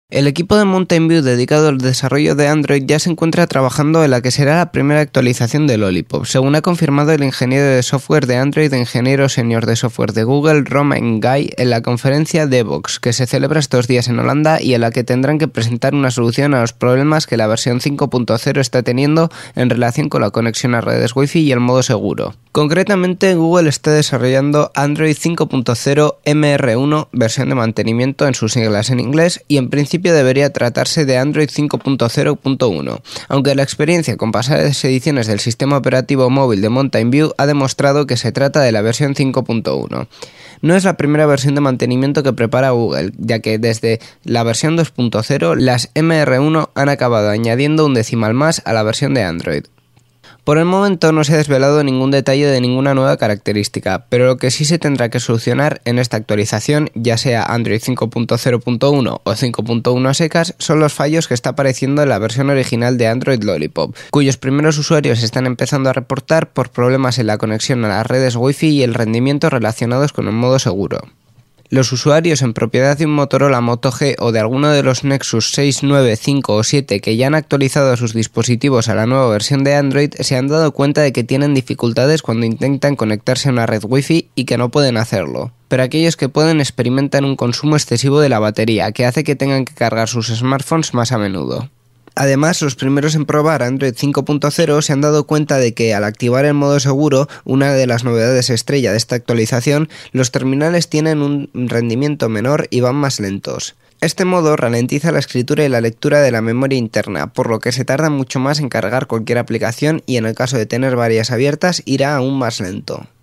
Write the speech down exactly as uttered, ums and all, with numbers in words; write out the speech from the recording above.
El equipo de Mountain View dedicado al desarrollo de Android ya se encuentra trabajando en la que será la primera actualización de Lollipop, según ha confirmado el ingeniero de software de Android e ingeniero senior de software de Google, Romain Gay, en la conferencia Devoxx, que se celebra estos días en Holanda y en la que tendrán que presentar una solución a los problemas que la versión cinco punto cero está teniendo en relación con la conexión a redes Wi-Fi y el modo seguro. Concretamente, Google está desarrollando Android cinco punto cero M R uno, versión de mantenimiento en sus siglas en inglés, y en principio debería tratarse de Android cinco punto cero punto uno, aunque la experiencia con pasadas ediciones del sistema operativo móvil de Mountain View ha demostrado que se trata de la versión cinco punto uno. No es la primera versión de mantenimiento que prepara Google, ya que desde la versión dos punto cero las M R uno han acabado añadiendo un decimal más a la versión de Android. Por el momento no se ha desvelado ningún detalle de ninguna nueva característica, pero lo que sí se tendrá que solucionar en esta actualización, ya sea Android cinco punto cero punto uno o cinco punto uno a secas, son los fallos que está apareciendo en la versión original de Android Lollipop, cuyos primeros usuarios están empezando a reportar por problemas en la conexión a las redes Wi-Fi y el rendimiento relacionados con el modo seguro. Los usuarios en propiedad de un Motorola Moto G o de alguno de los Nexus seis, nueve, cinco o siete que ya han actualizado sus dispositivos a la nueva versión de Android se han dado cuenta de que tienen dificultades cuando intentan conectarse a una red Wi-Fi y que no pueden hacerlo. Pero aquellos que pueden experimentan un consumo excesivo de la batería, que hace que tengan que cargar sus smartphones más a menudo. Además, los primeros en probar Android cinco punto cero se han dado cuenta de que al activar el modo seguro, una de las novedades estrella de esta actualización, los terminales tienen un rendimiento menor y van más lentos. Este modo ralentiza la escritura y la lectura de la memoria interna, por lo que se tarda mucho más en cargar cualquier aplicación y en el caso de tener varias abiertas irá aún más lento.